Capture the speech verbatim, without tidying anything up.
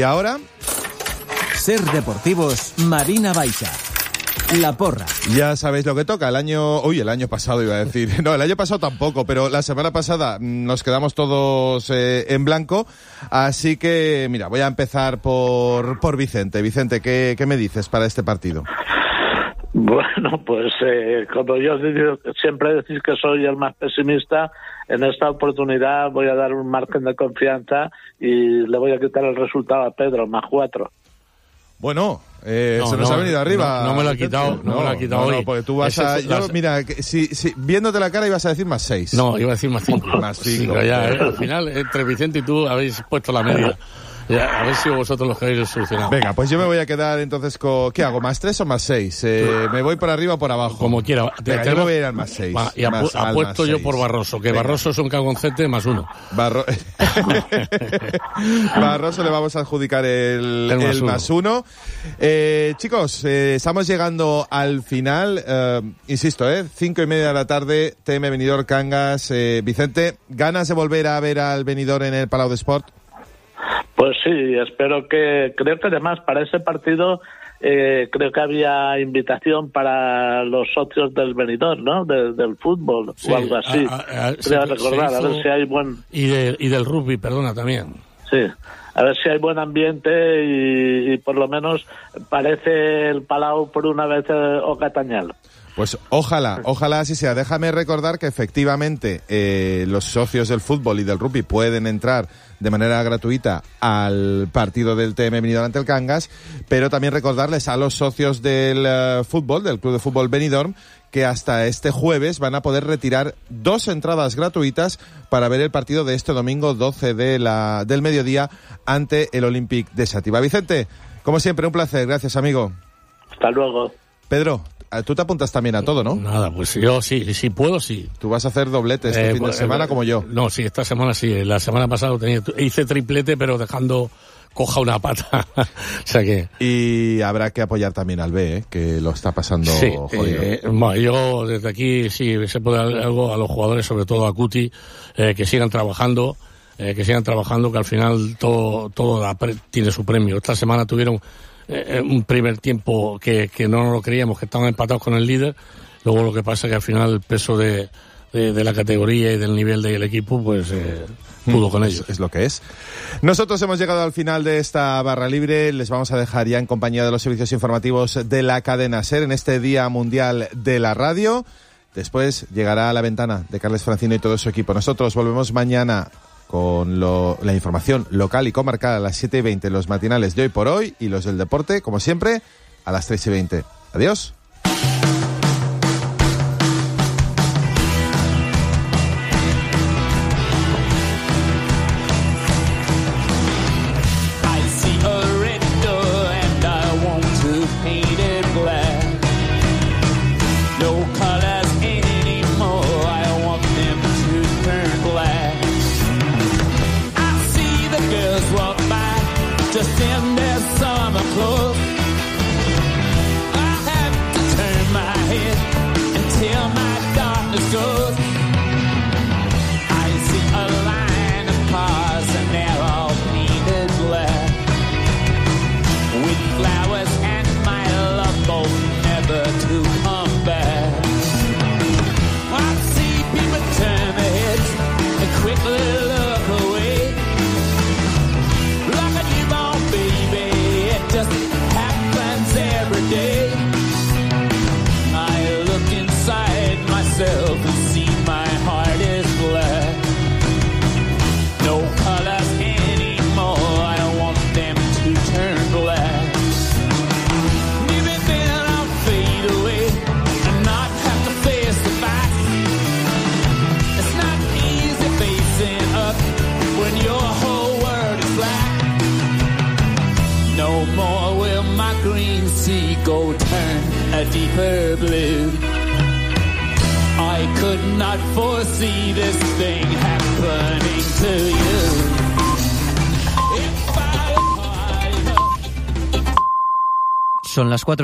Y ahora... Ser Deportivos, Marina Baixa. La porra. Ya sabéis lo que toca. El año... Uy, el año pasado iba a decir. No, el año pasado tampoco, pero la semana pasada nos quedamos todos eh, en blanco. Así que, mira, voy a empezar por, por Vicente. Vicente, ¿qué, qué me dices para este partido? Bueno, pues eh, como yo siempre decís que soy el más pesimista, en esta oportunidad voy a dar un margen de confianza y le voy a quitar el resultado a Pedro, más cuatro. Bueno, eh, no, se nos no, ha venido arriba. No, no me lo ha quitado, no, no me lo ha quitado no, hoy. No, porque tú vas a... Yo, mira, si, si, viéndote la cara ibas a decir más seis. No, iba a decir más cinco. Más cinco. Sí, ya, eh, al final, entre Vicente y tú habéis puesto la media. Ya, a ver si vosotros los queréis solucionar. Venga, pues yo me voy a quedar entonces con... ¿Qué hago? ¿Más tres o más seis? Eh, ¿Me voy por arriba o por abajo? Como quiera. Venga, yo me voy a ir al más seis. Va, y apu- apuesto yo por Barroso, que Venga. Barroso es un cagoncete más uno. Barro... Barroso le vamos a adjudicar el, el, más, el uno. más uno. Eh, chicos, eh, estamos llegando al final. Eh, insisto, eh, cinco y media de la tarde, T M Benidorm Cangas. Eh, Vicente, ¿ganas de volver a ver al Benidorm en el Palau de Sport? Pues sí, espero que, creo que además para ese partido eh, creo que había invitación para los socios del Benidorm, ¿no? De, del fútbol sí, o algo así. A, a, a, creo se, recordar, se hizo, a ver si hay buen... Y, de, y del rugby, perdona, también. Sí, a ver si hay buen ambiente y, y por lo menos parece el Palau por una vez eh, o Catañal. Pues ojalá, ojalá así sea. Déjame recordar que efectivamente eh, los socios del fútbol y del rugby pueden entrar de manera gratuita al partido del T M Benidorm ante el Cangas, pero también recordarles a los socios del uh, fútbol, del Club de Fútbol Benidorm, que hasta este jueves van a poder retirar dos entradas gratuitas para ver el partido de este domingo doce de la, del mediodía ante el Olympique de Xàtiva. Vicente, como siempre, un placer. Gracias, amigo. Hasta luego. Pedro, tú te apuntas también a todo, ¿no? Nada, pues yo sí, sí puedo, sí. Tú vas a hacer doblete este eh, fin de semana eh, como yo. No, sí, esta semana sí. La semana pasada tenía, hice triplete, pero dejando coja una pata. O sea que... Y habrá que apoyar también al B, ¿eh? Que lo está pasando sí, jodido. Eh, bueno, yo desde aquí sí se puede dar algo a los jugadores, sobre todo a Cuti, eh, que sigan trabajando, eh, que sigan trabajando, que al final todo, todo da pre- tiene su premio. Esta semana tuvieron Eh, un primer tiempo que, que no nos lo creíamos, que estaban empatados con el líder. Luego lo que pasa es que al final el peso de, de, de la categoría y del nivel del equipo pues eh, pudo con ellos. Es, es lo que es. Nosotros hemos llegado al final de esta barra libre. Les vamos a dejar ya en compañía de los servicios informativos de la cadena SER en este Día Mundial de la Radio. Después llegará a La Ventana de Carles Francino y todo su equipo. Nosotros volvemos mañana con lo, la información local y comarcal a las siete y veinte, los matinales de Hoy por Hoy y los del deporte, como siempre, a las tres y veinte. Adiós. Go turn a deeper blue. I could not foresee this thing happening to you. Son las cuatro.